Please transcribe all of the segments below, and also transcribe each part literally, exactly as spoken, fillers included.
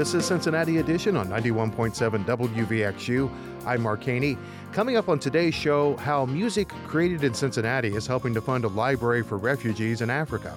This is Cincinnati Edition on ninety-one point seven W V X U. I'm Mark Haney. Coming up on today's show, how music created in Cincinnati is helping to fund a library for refugees in Africa.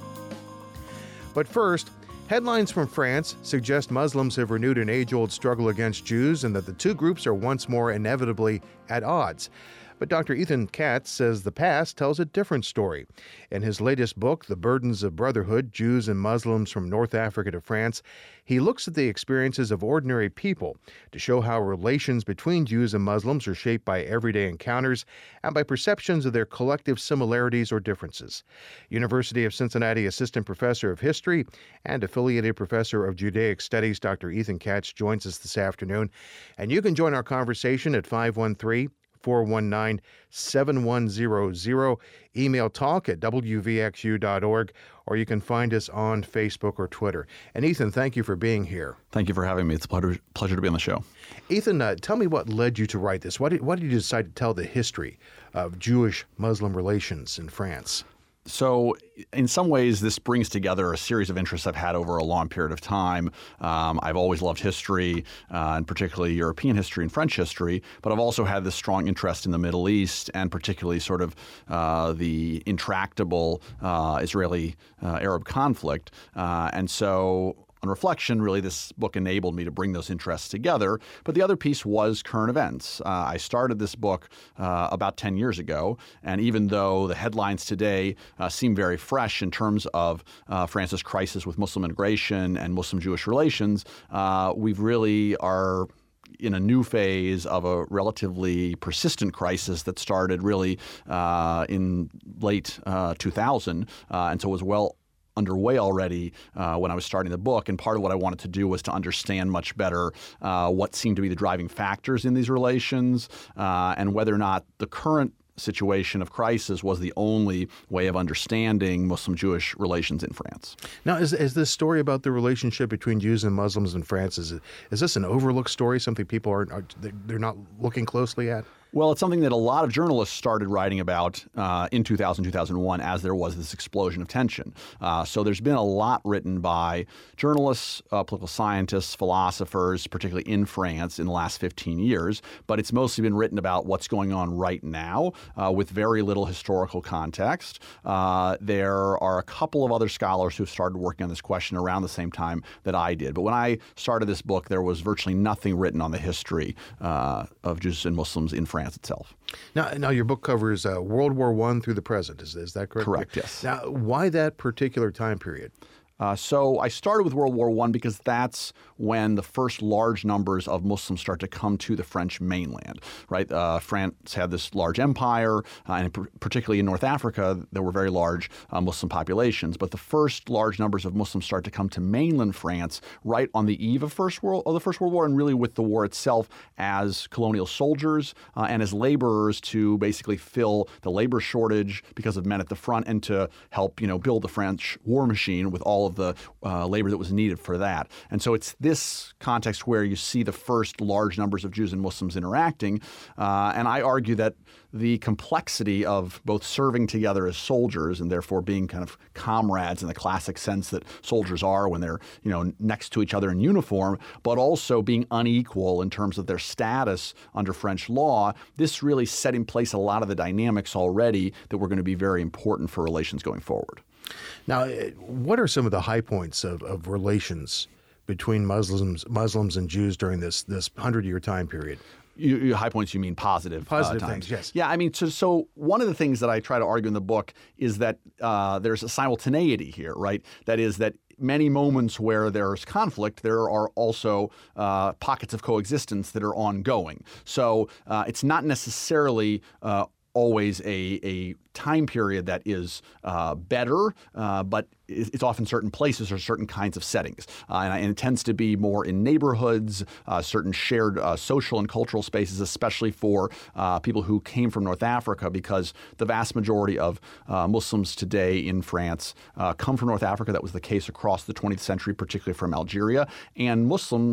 But first, headlines from France suggest Muslims have renewed an age-old struggle against Jews and that the two groups are once more inevitably at odds. But Doctor Ethan Katz says the past tells a different story. In his latest book, The Burdens of Brotherhood, Jews and Muslims from North Africa to France, he looks at the experiences of ordinary people to show how relations between Jews and Muslims are shaped by everyday encounters and by perceptions of their collective similarities or differences. University of Cincinnati Assistant Professor of History and Affiliated Professor of Judaic Studies, Doctor Ethan Katz, joins us this afternoon. And you can join our conversation at five one three, four one nine, seven one zero zero. Email talk at w v x u dot org, or you can find us on Facebook or Twitter. And Ethan, thank you for being here. Thank you for having me. It's a pleasure, pleasure to be on the show. Ethan, uh, tell me what led you to write this. Why did, why did you decide to tell the history of Jewish-Muslim relations in France? So in some ways, this brings together a series of interests I've had over a long period of time. Um, I've always loved history, uh, and particularly European history and French history, but I've also had this strong interest in the Middle East and particularly sort of uh, the intractable uh, Israeli-Arab conflict. Uh, and so on reflection, really, this book enabled me to bring those interests together. But the other piece was current events. Uh, I started this book uh, about ten years ago, and even though the headlines today uh, seem very fresh in terms of uh, France's crisis with Muslim immigration and Muslim-Jewish relations, uh, we really are in a new phase of a relatively persistent crisis that started really uh, in late uh, two thousand, uh, and so was well underway already uh, when I was starting the book. And part of what I wanted to do was to understand much better uh, what seemed to be the driving factors in these relations uh, and whether or not the current situation of crisis was the only way of understanding Muslim-Jewish relations in France. Now, is, is this story about the relationship between Jews and Muslims in France, is, it, is this an overlooked story, something people aren't, are, they're not looking closely at? Well, it's something that a lot of journalists started writing about uh, in two thousand, two thousand one as there was this explosion of tension. Uh, so there's been a lot written by journalists, uh, political scientists, philosophers, particularly in France in the last fifteen years. But it's mostly been written about what's going on right now uh, with very little historical context. Uh, there are a couple of other scholars who started working on this question around the same time that I did. But when I started this book, there was virtually nothing written on the history uh, of Jews and Muslims in France itself. Now, now your book covers uh, World War One through the present. Is, is that correct? Correct, yes. Now, why that particular time period? Uh, so I started with World War One because that's when the first large numbers of Muslims start to come to the French mainland, right? Uh, France had this large empire, uh, and particularly in North Africa, there were very large uh, Muslim populations. But the first large numbers of Muslims start to come to mainland France right on the eve of First World of the First World War, and really with the war itself as colonial soldiers uh, and as laborers to basically fill the labor shortage because of men at the front and to help, you know, build the French war machine with all of the uh, labor that was needed for that. And so it's this context where you see the first large numbers of Jews and Muslims interacting. Uh, and I argue that the complexity of both serving together as soldiers and therefore being kind of comrades in the classic sense that soldiers are when they're, you know, next to each other in uniform, but also being unequal in terms of their status under French law, this really set in place a lot of the dynamics already that were going to be very important for relations going forward. Now, what are some of the high points of, of relations between Muslims, Muslims and Jews during this this hundred-year time period? You, you, high points, you mean positive Positive uh, things, yes. Yeah, I mean, so, so one of the things that I try to argue in the book is that uh, there's a simultaneity here, right? That is that many moments where there's conflict, there are also uh, pockets of coexistence that are ongoing. So uh, it's not necessarily uh, always a, a time period that is uh, better, uh, but it's often certain places or certain kinds of settings. Uh, and, and it tends to be more in neighborhoods, uh, certain shared uh, social and cultural spaces, especially for uh, people who came from North Africa, because the vast majority of uh, Muslims today in France uh, come from North Africa. That was the case across the twentieth century, particularly from Algeria. And Muslims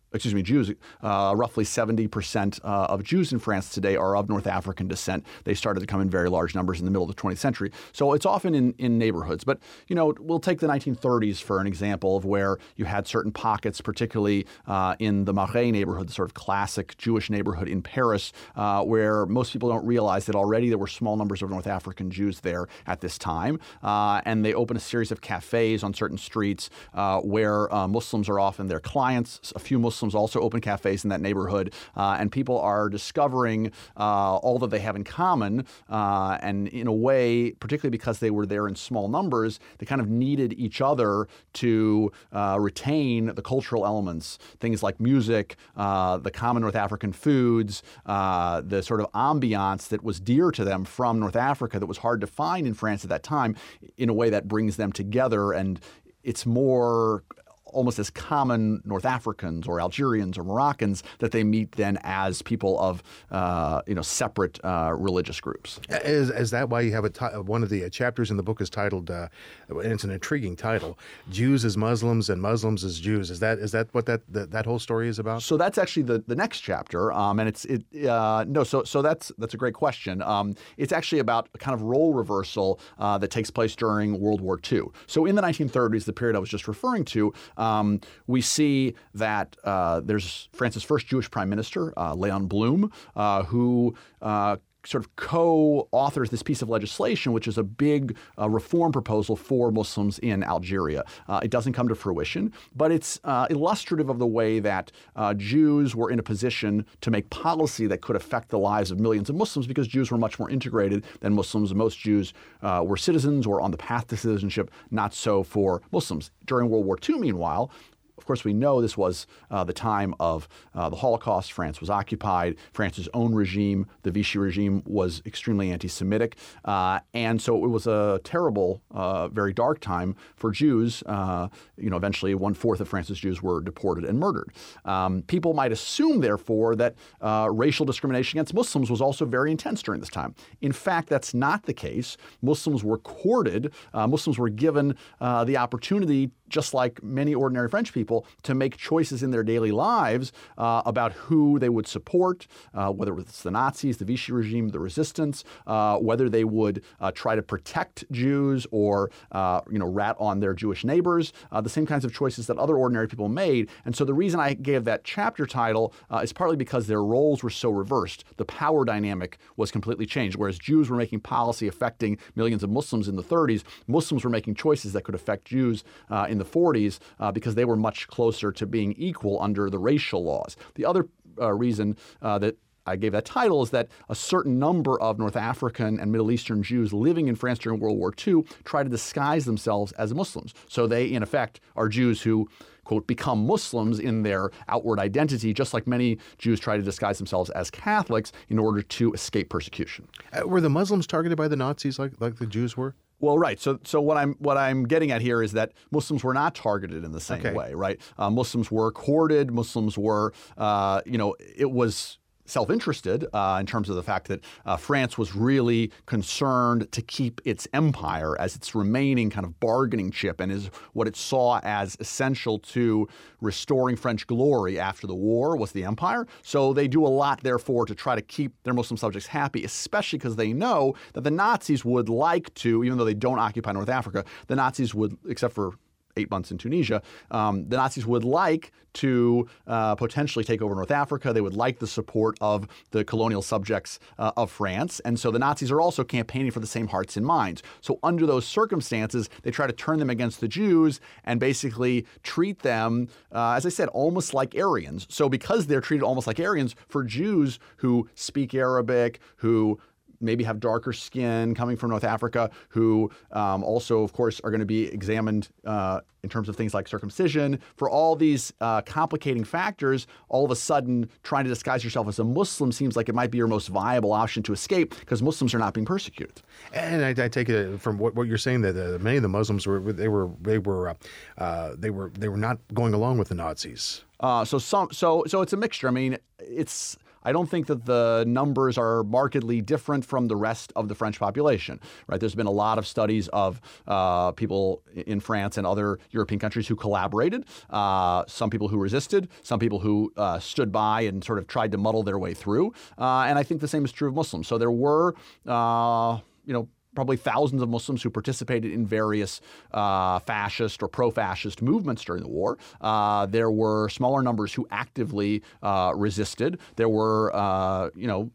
excuse me, Jews, uh, roughly seventy percent uh, of Jews in France today are of North African descent. They started to come in very large numbers in the middle of the twentieth century. So it's often in, in neighborhoods. But, you know, we'll take the nineteen thirties for an example of where you had certain pockets, particularly uh, in the Marais neighborhood, the sort of classic Jewish neighborhood in Paris, uh, where most people don't realize that already there were small numbers of North African Jews there at this time. Uh, and they open a series of cafes on certain streets uh, where uh, Muslims are often their clients. A few Muslims also open cafes in that neighborhood, uh, and people are discovering uh, all that they have in common. Uh, and in a way, particularly because they were there in small numbers, they kind of needed each other to uh, retain the cultural elements, things like music, uh, the common North African foods, uh, the sort of ambiance that was dear to them from North Africa that was hard to find in France at that time, in a way that brings them together. And it's more almost as common North Africans or Algerians or Moroccans that they meet then as people of uh, you know separate uh, religious groups. Is, is that why you have a t- one of the chapters in the book is titled, uh, and it's an intriguing title, Jews as Muslims and Muslims as Jews? Is that is that what that that, that whole story is about? So that's actually the, the next chapter, um, and it's it uh, no so so that's that's a great question. Um, it's actually about a kind of role reversal uh, that takes place during World War Two. So in the nineteen thirties, the period I was just referring to. Um, we see that uh, there's France's first Jewish prime minister, uh, Léon Blum, uh, who uh, sort of co-authors this piece of legislation, which is a big uh, reform proposal for Muslims in Algeria. Uh, it doesn't come to fruition, but it's uh, illustrative of the way that uh, Jews were in a position to make policy that could affect the lives of millions of Muslims, because Jews were much more integrated than Muslims. Most Jews uh, were citizens or on the path to citizenship, not so for Muslims. During World War Two, meanwhile, of course, we know this was uh, the time of uh, the Holocaust. France was occupied. France's own regime, the Vichy regime, was extremely anti-Semitic. Uh, and so it was a terrible, uh, very dark time for Jews. Uh, you know, eventually one-fourth of France's Jews were deported and murdered. Um, people might assume, therefore, that uh, racial discrimination against Muslims was also very intense during this time. In fact, that's not the case. Muslims were courted. Uh, Muslims were given uh, the opportunity, just like many ordinary French people, to make choices in their daily lives uh, about who they would support, uh, whether it's the Nazis, the Vichy regime, the resistance, uh, whether they would uh, try to protect Jews or uh, you know rat on their Jewish neighbors, uh, the same kinds of choices that other ordinary people made. And so the reason I gave that chapter title uh, is partly because their roles were so reversed. The power dynamic was completely changed. Whereas Jews were making policy affecting millions of Muslims in the thirties, Muslims were making choices that could affect Jews uh, in the forties uh, because they were much closer to being equal under the racial laws. The other uh, reason uh, that I gave that title is that a certain number of North African and Middle Eastern Jews living in France during World War Two try to disguise themselves as Muslims. So they, in effect, are Jews who, quote, become Muslims in their outward identity, just like many Jews try to disguise themselves as Catholics in order to escape persecution. Uh, were the Muslims targeted by the Nazis like, like the Jews were? Well, right. So, so what I'm what I'm getting at here is that Muslims were not targeted in the same okay. way, right? Uh, Muslims were courted. Muslims were, uh, you know, it was self-interested uh, in terms of the fact that uh, France was really concerned to keep its empire as its remaining kind of bargaining chip and is what it saw as essential to restoring French glory after the war was the empire. So they do a lot, therefore, to try to keep their Muslim subjects happy, especially because they know that the Nazis would like to, even though they don't occupy North Africa, the Nazis would, except for eight months in Tunisia, um, the Nazis would like to uh, potentially take over North Africa. They would like the support of the colonial subjects uh, of France. And so the Nazis are also campaigning for the same hearts and minds. So under those circumstances, they try to turn them against the Jews and basically treat them, uh, as I said, almost like Aryans. So because they're treated almost like Aryans, for Jews who speak Arabic, who maybe have darker skin coming from North Africa, who um, also, of course, are going to be examined uh, in terms of things like circumcision. For all these uh, complicating factors, all of a sudden, trying to disguise yourself as a Muslim seems like it might be your most viable option to escape because Muslims are not being persecuted. And I, I take it from what, what you're saying that uh, many of the Muslims were they were they were uh, uh, they were they were not going along with the Nazis. Uh, so some so so it's a mixture. I mean, it's I don't think that the numbers are markedly different from the rest of the French population, right? There's been a lot of studies of uh, people in France and other European countries who collaborated, uh, some people who resisted, some people who uh, stood by and sort of tried to muddle their way through. Uh, and I think the same is true of Muslims. So there were, uh, you know, probably thousands of Muslims who participated in various uh, fascist or pro-fascist movements during the war. Uh, there were smaller numbers who actively uh, resisted. There were, uh, you know,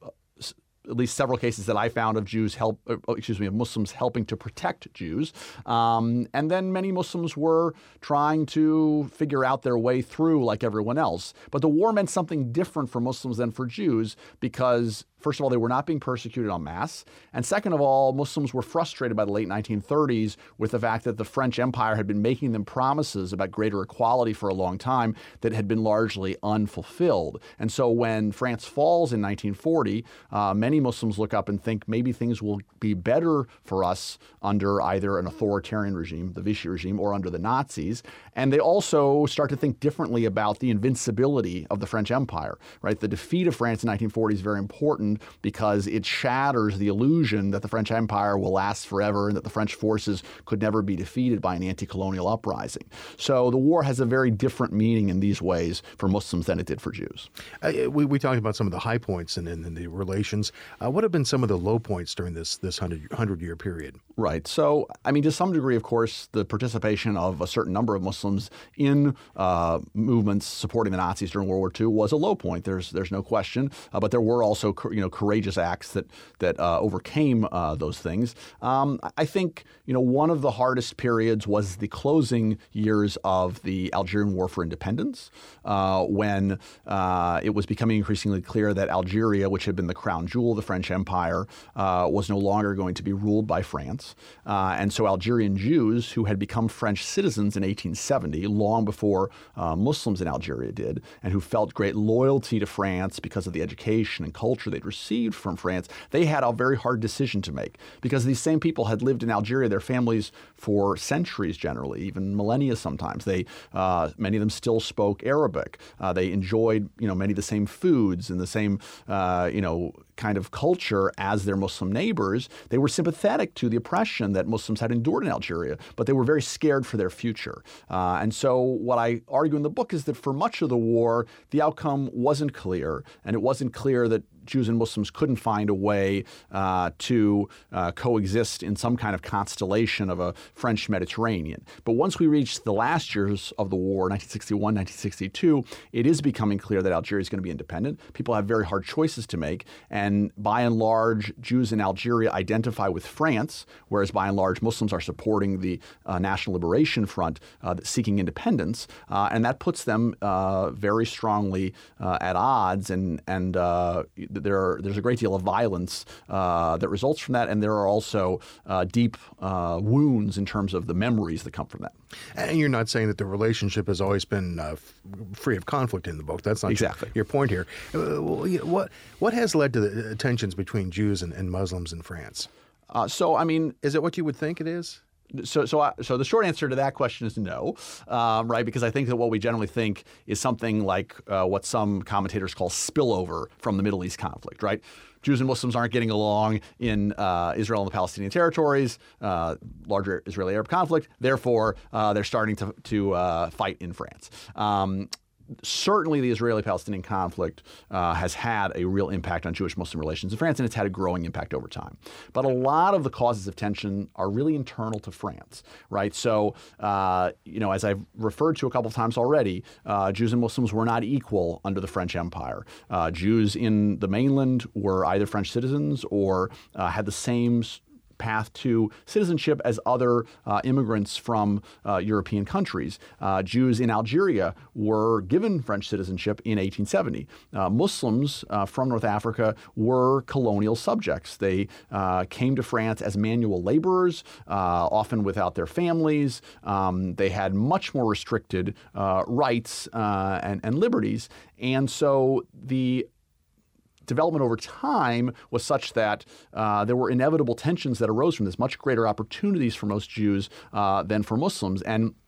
at least several cases that I found of Jews help, uh, excuse me, of Muslims helping to protect Jews. Um, and then many Muslims were trying to figure out their way through like everyone else. But the war meant something different for Muslims than for Jews because, first of all, they were not being persecuted en masse. And second of all, Muslims were frustrated by the late nineteen thirties with the fact that the French Empire had been making them promises about greater equality for a long time that had been largely unfulfilled. And so when France falls in nineteen forty, uh, many Muslims look up and think maybe things will be better for us under either an authoritarian regime, the Vichy regime, or under the Nazis. And they also start to think differently about the invincibility of the French Empire, right? The defeat of France in nineteen forty is very important because it shatters the illusion that the French Empire will last forever and that the French forces could never be defeated by an anti-colonial uprising. So the war has a very different meaning in these ways for Muslims than it did for Jews. Uh, we, we talked about some of the high points and, and, and the relations. Uh, what have been some of the low points during this this hundred-year period? Right. So, I mean, to some degree, of course, the participation of a certain number of Muslims in uh, movements supporting the Nazis during World War Two was a low point. There's there's no question. Uh, but there were also, you know, courageous acts that that uh, overcame uh, those things. Um, I think, you know, one of the hardest periods was the closing years of the Algerian War for Independence, uh, when uh, it was becoming increasingly clear that Algeria, which had been the crown jewel of the French Empire, uh, was no longer going to be ruled by France. Uh, and so Algerian Jews who had become French citizens in eighteen seventy, long before uh, Muslims in Algeria did, and who felt great loyalty to France because of the education and culture they'd received from France, they had a very hard decision to make because these same people had lived in Algeria, their families, for centuries generally, even millennia sometimes. They, uh, many of them still spoke Arabic. Uh, they enjoyed, you know, many of the same foods and the same, uh, you know, kind of culture as their Muslim neighbors. They were sympathetic to the oppression that Muslims had endured in Algeria, but they were very scared for their future. Uh, and so what I argue in the book is that for much of the war, the outcome wasn't clear, and it wasn't clear that Jews and Muslims couldn't find a way uh, to uh, coexist in some kind of constellation of a French Mediterranean. But once we reached the last years of the war, nineteen sixty-one, nineteen sixty-two, it is becoming clear that Algeria is going to be independent. People have very hard choices to make. And by and large, Jews in Algeria identify with France, whereas by and large, Muslims are supporting the uh, National Liberation Front uh, seeking independence. Uh, and that puts them uh, very strongly uh, at odds. And, and uh, There are, there's a great deal of violence uh, that results from that, and there are also uh, deep uh, wounds in terms of the memories that come from that. And you're not saying that the relationship has always been uh, f- free of conflict in the book. That's not exactly your, your point here. Uh, well, you know, what what has led to the tensions between Jews and, and Muslims in France? Uh, so, I mean, is it what you would think it is? So, so, I, so the short answer to that question is no, um, right? Because I think that what we generally think is something like uh, what some commentators call spillover from the Middle East conflict, right? Jews and Muslims aren't getting along in uh, Israel and the Palestinian territories, uh, larger Israeli-Arab conflict. Therefore, uh, they're starting to, to uh, fight in France. Um, Certainly, the Israeli-Palestinian conflict uh, has had a real impact on Jewish-Muslim relations in France, and it's had a growing impact over time. But a lot of the causes of tension are really internal to France, right? So, uh, you know, as I've referred to a couple of times already, uh, Jews and Muslims were not equal under the French Empire. Uh, Jews in the mainland were either French citizens or uh, had the same path to citizenship as other uh, immigrants from uh, European countries. Uh, Jews in Algeria were given French citizenship in eighteen seventy. Uh, Muslims uh, from North Africa were colonial subjects. They uh, came to France as manual laborers, uh, often without their families. Um, they had much more restricted uh, rights uh, and, and liberties. And so the development over time was such that uh, there were inevitable tensions that arose from this, much greater opportunities for most Jews uh, than for Muslims. And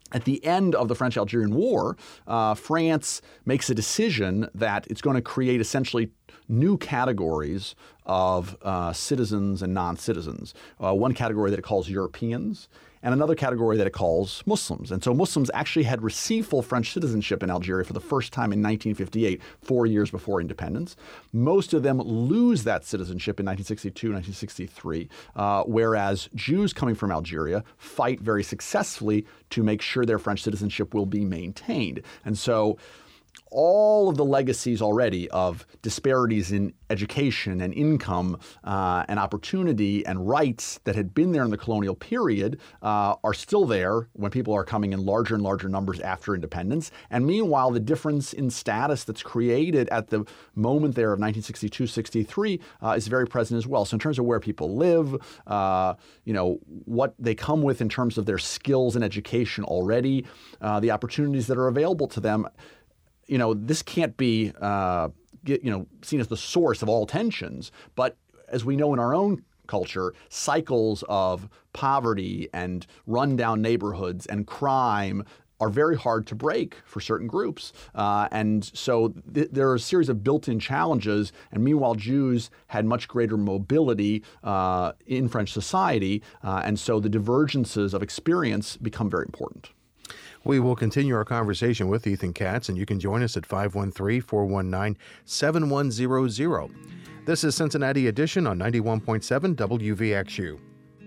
At the end of the French-Algerian War, uh, France makes a decision that it's going to create essentially new categories of uh, citizens and non-citizens. Uh, one category that it calls Europeans, and another category that it calls Muslims. And so Muslims actually had received full French citizenship in Algeria for the first time in nineteen fifty-eight, four years before independence. Most of them lose that citizenship in nineteen sixty-two, nineteen sixty-three, uh, whereas Jews coming from Algeria fight very successfully to make sure their French citizenship will be maintained. And so all of the legacies already of disparities in education and income uh, and opportunity and rights that had been there in the colonial period uh, are still there when people are coming in larger and larger numbers after independence. And meanwhile, the difference in status that's created at the moment there of nineteen sixty-two, sixty-three uh, is very present as well. So in terms of where people live, uh, you know, what they come with in terms of their skills and education already, uh, the opportunities that are available to them, you know, this can't be, uh, get, you know, seen as the source of all tensions. But as we know in our own culture, cycles of poverty and rundown neighborhoods and crime are very hard to break for certain groups. Uh, and so th- there are a series of built-in challenges. And meanwhile, Jews had much greater mobility uh, in French society. Uh, and so the divergences of experience become very important. We will continue our conversation with Ethan Katz, and you can join us at five one three, four one nine, seven one zero zero. This is Cincinnati Edition on ninety-one point seven W V X U.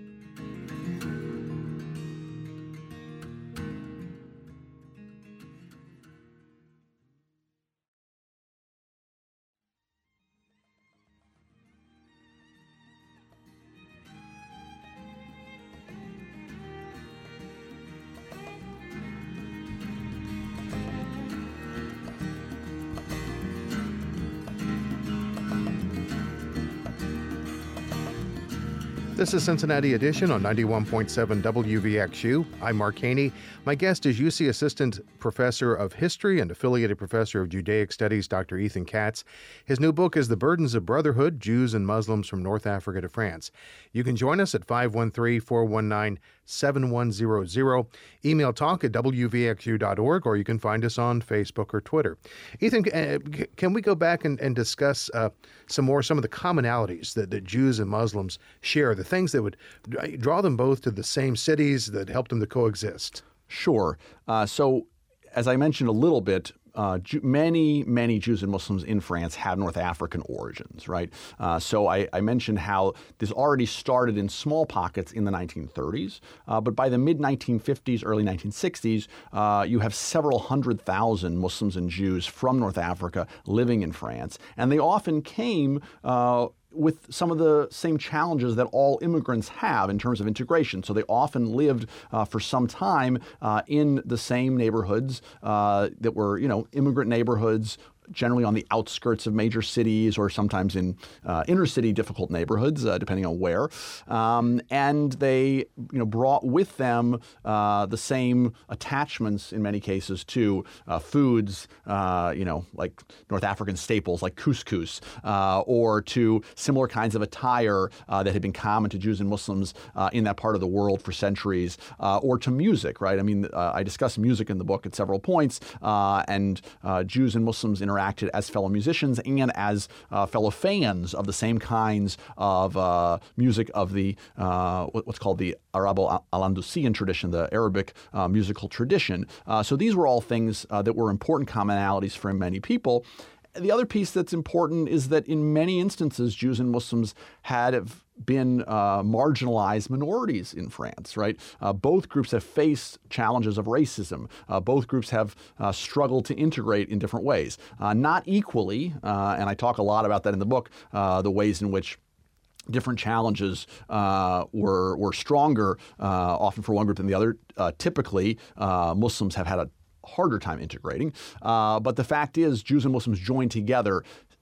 This is Cincinnati Edition on ninety-one point seven W V X U. I'm Mark Haney. My guest is U C Assistant Professor of History and Affiliated Professor of Judaic Studies, Doctor Ethan Katz. His new book is The Burdens of Brotherhood, Jews and Muslims from North Africa to France. You can join us at five one three, four one nine, seven one zero zero. Email talk at w v x u dot org, or you can find us on Facebook or Twitter. Ethan, uh, can we go back and, and discuss uh, some more, some of the commonalities that, that Jews and Muslims share, the things that would draw them both to the same cities that help them to coexist? Sure. Uh, so as I mentioned a little bit, Uh, many, many Jews and Muslims in France have North African origins, right? Uh, so I, I mentioned how this already started in small pockets in the nineteen thirties, uh, but by the mid nineteen fifties, early nineteen sixties, uh, you have several hundred thousand Muslims and Jews from North Africa living in France, and they often came uh, with some of the same challenges that all immigrants have in terms of integration. So they often lived uh, for some time uh, in the same neighborhoods uh, that were, you know, immigrant neighborhoods, generally on the outskirts of major cities or sometimes in uh, inner city difficult neighborhoods, uh, depending on where. Um, and they, you know, brought with them uh, the same attachments in many cases to uh, foods, uh, you know, like North African staples like couscous, uh, or to similar kinds of attire uh, that had been common to Jews and Muslims uh, in that part of the world for centuries, uh, or to music, right? I mean, uh, I discuss music in the book at several points, uh, and uh, Jews and Muslims interact acted as fellow musicians and as uh, fellow fans of the same kinds of uh, music of the uh, what's called the Arabo-Al-Andalusian tradition, the Arabic uh, musical tradition. Uh, so these were all things uh, that were important commonalities for many people. The other piece that's important is that in many instances, Jews and Muslims had been uh, marginalized minorities in France, right? Uh, both groups have faced challenges of racism. Uh, both groups have uh, struggled to integrate in different ways. Uh, not equally, uh, and I talk a lot about that in the book, uh, the ways in which different challenges uh, were, were stronger, uh, often for one group than the other. Uh, typically, uh, Muslims have had a harder time integrating. Uh, but the fact is, Jews and Muslims joined together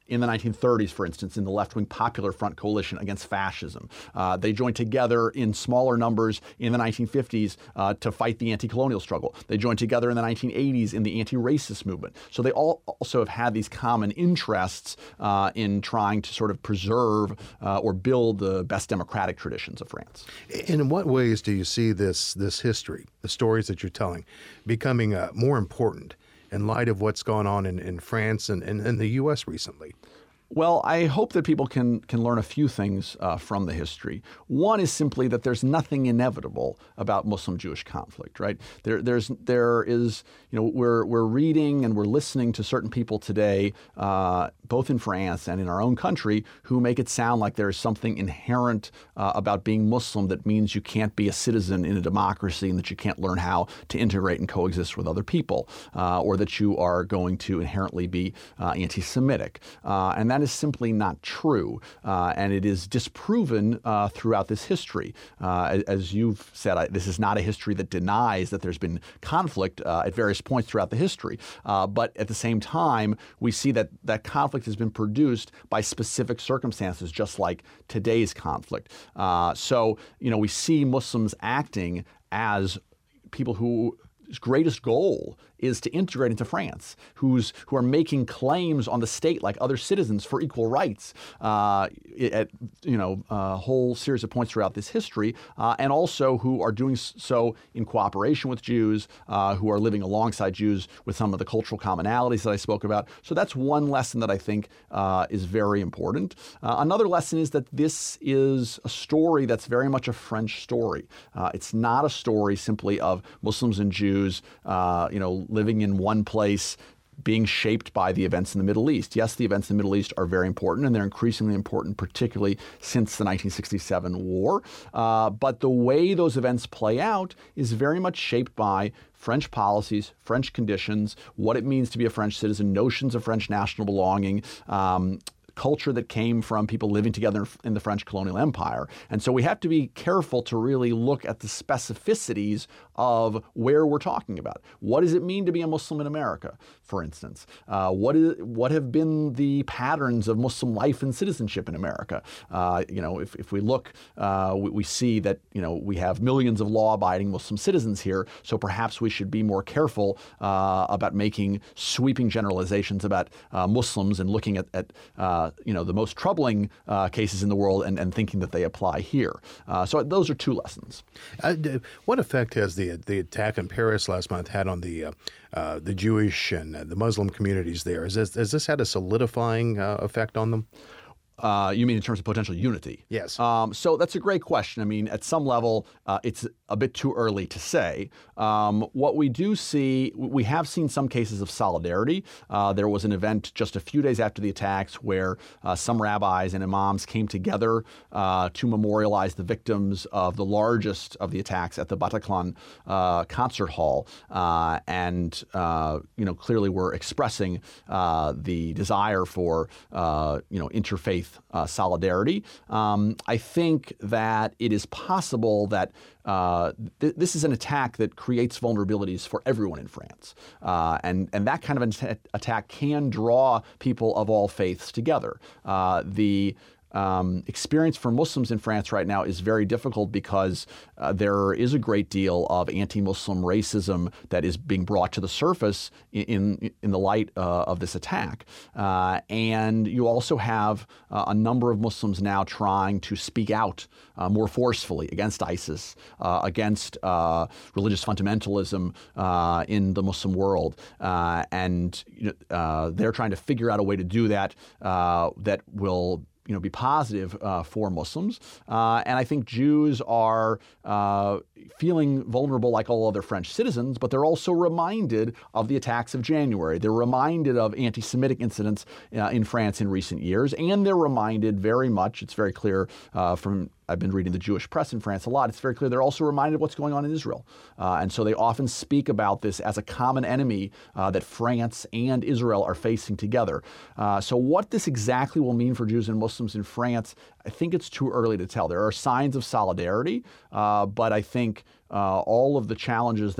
in the nineteen thirties, for instance, in the left-wing Popular Front coalition against fascism. Uh, they joined together in smaller numbers in the nineteen fifties uh, to fight the anti-colonial struggle. They joined together in the nineteen eighties in the anti-racist movement. So they all also have had these common interests uh, in trying to sort of preserve uh, or build the best democratic traditions of France. And in what ways do you see this this history, the stories that you're telling, becoming uh, more important in light of what's gone on in, in France and, and, and the U S recently? Well, I hope that people can can learn a few things uh, from the history. One is simply that there's nothing inevitable about Muslim-Jewish conflict, right? There, there's, there is, you know, we're we're reading and we're listening to certain people today, uh, both in France and in our own country, who make it sound like there is something inherent uh, about being Muslim that means you can't be a citizen in a democracy and that you can't learn how to integrate and coexist with other people, uh, or that you are going to inherently be uh, anti-Semitic, uh, and that. That is simply not true, uh, and it is disproven uh, throughout this history. Uh, as you've said, I, this is not a history that denies that there's been conflict uh, at various points throughout the history. Uh, but at the same time, we see that that conflict has been produced by specific circumstances, just like today's conflict. Uh, so, you know, we see Muslims acting as people whose greatest goal is to integrate into France, who's who are making claims on the state like other citizens for equal rights uh, at you know a whole series of points throughout this history, uh, and also who are doing so in cooperation with Jews, uh, who are living alongside Jews with some of the cultural commonalities that I spoke about. So that's one lesson that I think uh, is very important. Uh, another lesson is that this is a story that's very much a French story. Uh, it's not a story simply of Muslims and Jews, uh, you know, living in one place, being shaped by the events in the Middle East. Yes, the events in the Middle East are very important, and they're increasingly important, particularly since the nineteen sixty-seven war. Uh, but the way those events play out is very much shaped by French policies, French conditions, what it means to be a French citizen, notions of French national belonging, um, culture that came from people living together in the French colonial empire. And so we have to be careful to really look at the specificities of where we're talking about. What does it mean to be a Muslim in America, for instance? Uh, what is what have been the patterns of Muslim life and citizenship in America? Uh, you know, if, if we look, uh, we, we see that, you know, we have millions of law-abiding Muslim citizens here, so perhaps we should be more careful uh, about making sweeping generalizations about uh, Muslims and looking at, at uh, you know, the most troubling uh, cases in the world and, and thinking that they apply here. Uh, so those are two lessons. Uh, what effect has the the attack in Paris last month had on the uh, uh, the Jewish and the Muslim communities there? Has this, has this had a solidifying uh, effect on them? Uh, you mean in terms of potential unity? Yes. Um, so that's a great question. I mean, at some level, uh, it's a bit too early to say. Um, what we do see, we have seen some cases of solidarity. Uh, there was an event just a few days after the attacks where uh, some rabbis and imams came together uh, to memorialize the victims of the largest of the attacks at the Bataclan uh, concert hall, uh, and uh, you know, clearly were expressing uh, the desire for uh, you know interfaith Uh, solidarity. Um, I think that it is possible that uh, th- this is an attack that creates vulnerabilities for everyone in France. Uh, and, and that kind of an t- attack can draw people of all faiths together. Uh, the Um, experience for Muslims in France right now is very difficult because uh, there is a great deal of anti-Muslim racism that is being brought to the surface in in, in the light uh, of this attack. Uh, and you also have uh, a number of Muslims now trying to speak out uh, more forcefully against ISIS, uh, against uh, religious fundamentalism uh, in the Muslim world. Uh, and you know, uh, they're trying to figure out a way to do that uh, that will you know, be positive uh, for Muslims. Uh, and I think Jews are uh, feeling vulnerable like all other French citizens, but they're also reminded of the attacks of January. They're reminded of anti-Semitic incidents uh, in France in recent years, and they're reminded very much, it's very clear uh, from I've been reading the Jewish press in France a lot. It's very clear they're also reminded of what's going on in Israel. Uh, and so they often speak about this as a common enemy uh, that France and Israel are facing together. Uh, so what this exactly will mean for Jews and Muslims in France, I think it's too early to tell. There are signs of solidarity, uh, but I think uh, all of the challenges that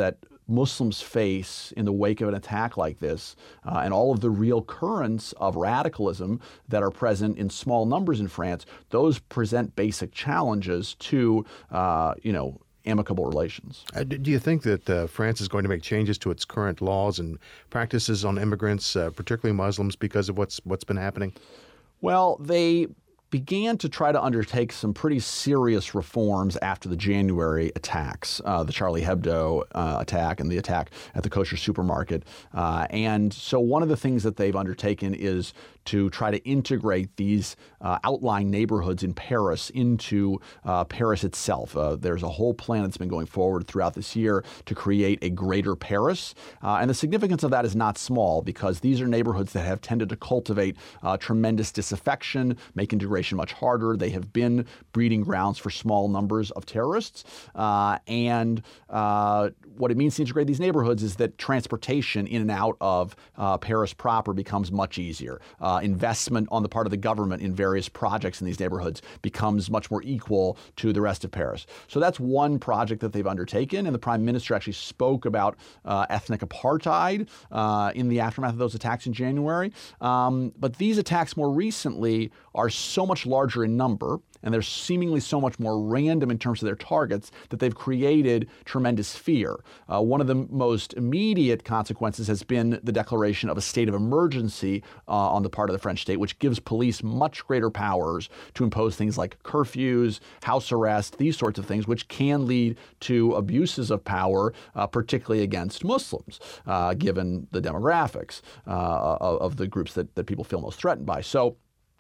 Muslims face in the wake of an attack like this, uh, and all of the real currents of radicalism that are present in small numbers in France, those present basic challenges to, uh, you know, amicable relations. Uh, do you think that uh, France is going to make changes to its current laws and practices on immigrants, uh, particularly Muslims, because of what's what's been happening? Well, they began to try to undertake some pretty serious reforms after the January attacks, uh, the Charlie Hebdo uh, attack and the attack at the kosher supermarket. Uh, and so one of the things that they've undertaken is to try to integrate these uh, outlying neighborhoods in Paris into uh, Paris itself. Uh, there's a whole plan that's been going forward throughout this year to create a greater Paris. Uh, and the significance of that is not small, because these are neighborhoods that have tended to cultivate uh, tremendous disaffection, make integration much harder. They have been breeding grounds for small numbers of terrorists. Uh, and uh, what it means to integrate these neighborhoods is that transportation in and out of uh, Paris proper becomes much easier. Uh, investment on the part of the government in various projects in these neighborhoods becomes much more equal to the rest of Paris. So that's one project that they've undertaken, and the prime minister actually spoke about uh, ethnic apartheid uh, in the aftermath of those attacks in January. Um, but these attacks more recently are so much larger in number, and they're seemingly so much more random in terms of their targets, that they've created tremendous fear. Uh, one of the most immediate consequences has been the declaration of a state of emergency uh, on the part of the French state, which gives police much greater powers to impose things like curfews, house arrest, these sorts of things, which can lead to abuses of power, uh, particularly against Muslims, uh, given the demographics uh, of, of the groups that, that people feel most threatened by. So,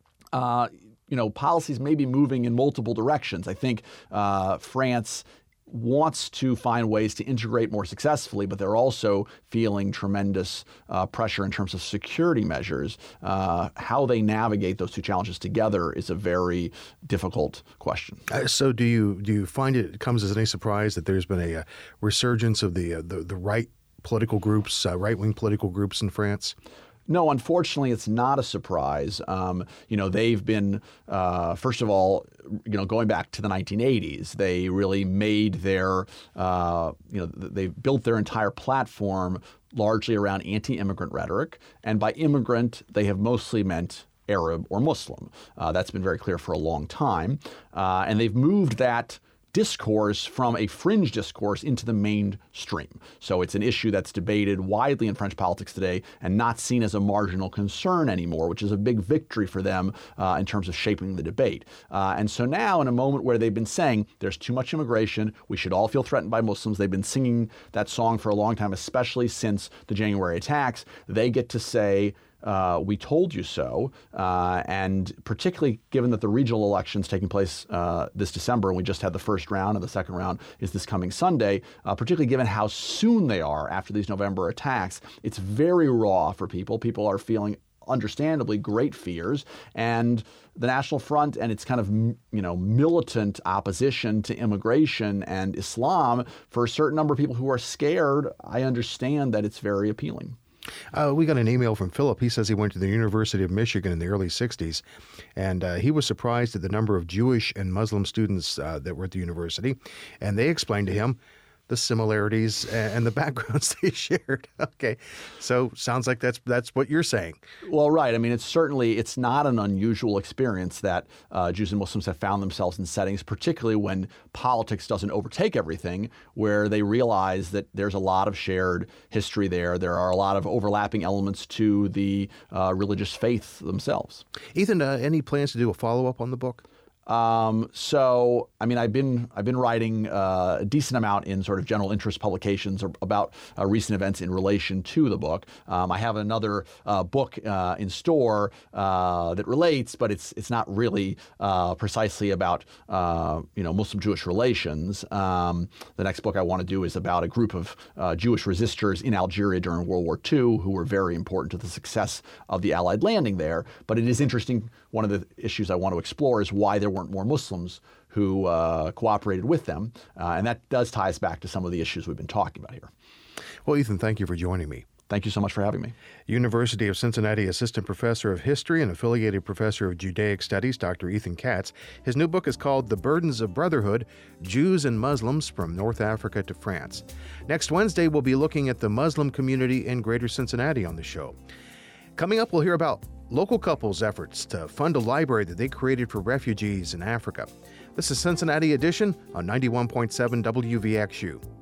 uh, you know, policies may be moving in multiple directions. I think uh, France wants to find ways to integrate more successfully, but they're also feeling tremendous uh, pressure in terms of security measures. Uh, how they navigate those two challenges together is a very difficult question. Uh, so, do you do you find it comes as any surprise that there's been a, a resurgence of the uh, the, the right political groups, uh, right-wing political groups in France? No, unfortunately, it's not a surprise. Um, you know, they've been, uh, first of all, you know, going back to the nineteen eighties, they really made their, uh, you know, they built their entire platform largely around anti-immigrant rhetoric. And by immigrant, they have mostly meant Arab or Muslim. Uh, that's been very clear for a long time. Uh, and they've moved that discourse from a fringe discourse into the mainstream. So it's an issue that's debated widely in French politics today and not seen as a marginal concern anymore, which is a big victory for them uh, in terms of shaping the debate. Uh, and so now, in a moment where they've been saying there's too much immigration, we should all feel threatened by Muslims, they've been singing that song for a long time, especially since the January attacks, they get to say, Uh, we told you so, uh, and particularly given that the regional elections taking place uh, this December, and we just had the first round, and the second round is this coming Sunday, uh, particularly given how soon they are after these November attacks, it's very raw for people. People are feeling, understandably, great fears, and the National Front and its kind of, you know, militant opposition to immigration and Islam, for a certain number of people who are scared, I understand that it's very appealing. Uh, we got an email from Philip. He says he went to the University of Michigan in the early sixties, and uh, he was surprised at the number of Jewish and Muslim students uh, that were at the university, and they explained to him the similarities and the backgrounds they shared. Okay, so sounds like that's that's what you're saying. Well, right. I mean, it's certainly, it's not an unusual experience that uh, Jews and Muslims have found themselves in settings, particularly when politics doesn't overtake everything, where they realize that there's a lot of shared history there. There are a lot of overlapping elements to the uh, religious faith themselves. Ethan, uh, any plans to do a follow-up on the book? Um, so, I mean, I've been I've been writing uh, a decent amount in sort of general interest publications about uh, recent events in relation to the book. Um, I have another uh, book uh, in store uh, that relates, but it's it's not really uh, precisely about uh, you know Muslim-Jewish relations. Um, the next book I want to do is about a group of uh, Jewish resistors in Algeria during World War Two who were very important to the success of the Allied landing there. But it is interesting. One of the issues I want to explore is why there weren't more Muslims who uh, cooperated with them. Uh, and that does tie us back to some of the issues we've been talking about here. Well, Ethan, thank you for joining me. Thank you so much for having me. University of Cincinnati Assistant Professor of History and Affiliated Professor of Judaic Studies, Doctor Ethan Katz. His new book is called The Burdens of Brotherhood, Jews and Muslims from North Africa to France. Next Wednesday, we'll be looking at the Muslim community in Greater Cincinnati on the show. Coming up, we'll hear about local couples' efforts to fund a library that they created for refugees in Africa. This is Cincinnati Edition on ninety-one point seven W V X U.